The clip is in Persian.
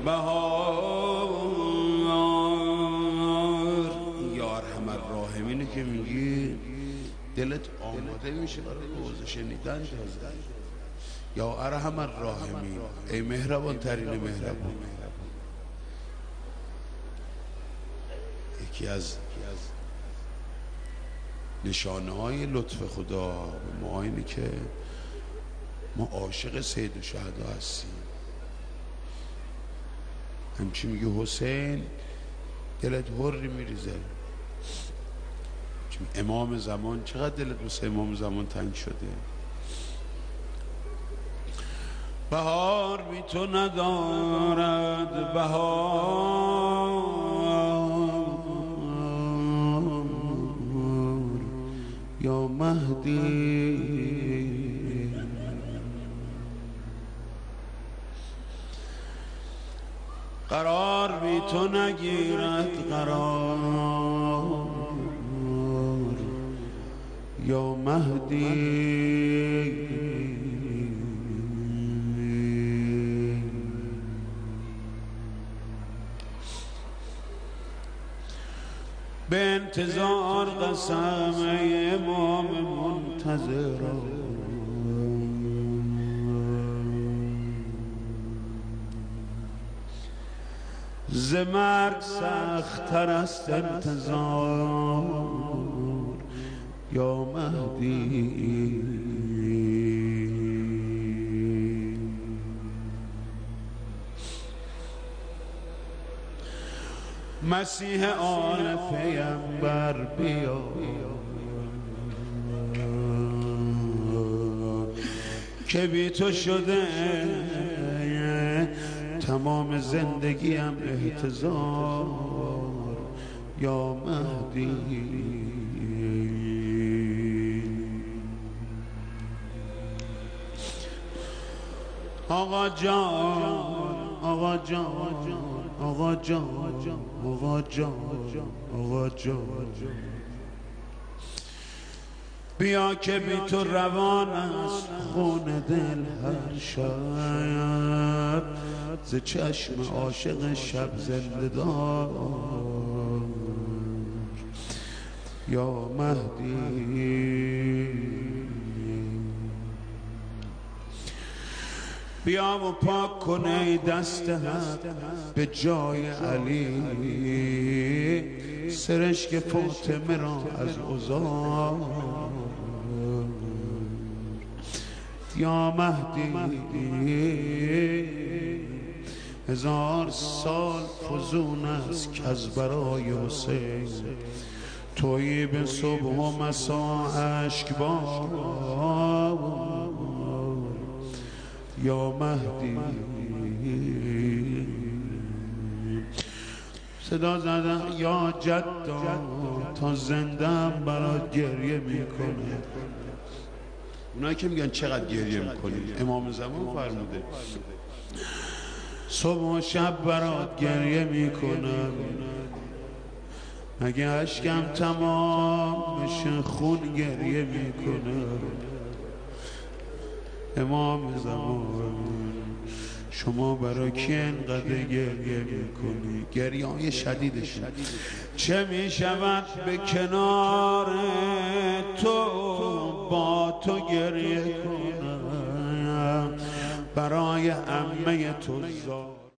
بهار یا ارحم الراحمینی که میگی دلت آماده میشه برای روز شنیدن تازه. یا ارحم الراحمین، ای مهربان ترین مهربان. یکی از نشانه های لطف خدا به ما اینه که ما عاشق سید الشهدا هستیم. همچی میگه حسین دلت هری میریزه. چون امام زمان، چقدر دلت واسه امام زمان تنگ شده. بهار بی تو ندارد بهار یا مهدی، قرار بی تو نگیرد قرار یا مهدی. به انتظار قسم امام منتظر، ز مرگ سخت‌تر است انتظار یا مهدی. مسیح آل پیمبر بیا، که بی تو شده تمام زندگیم احتضار یا مهدی. آقا جان، آقا جان، آقا جان، آقا جان، آقا جان، بیا که بی تو روان است خون دل هر شب، ز چشم عاشق شب زنده دار یا مهدی. بیا و پاک کنه دست حق به جای علی، سرشک فاطمه را از عذار یا مهدی. 1000 سال فزون است که از برای حسین تویی به صبح و مسا اشکبار یا مهدی. صدا زدم یا جدا تا زندم برات گریه میکنه. اونایی که میگن چقدر گریه میکنی، امام زمان فرموده صبح و شب برات گریه میکنم، مگه اشکم تمام بشه خون گریه میکنم. امام زمان شما برای کی انقدر گریه میکنی؟ گریه های شدیدش چه میشود به کنار تو، با تو گریه کنم برای عمه تو زار.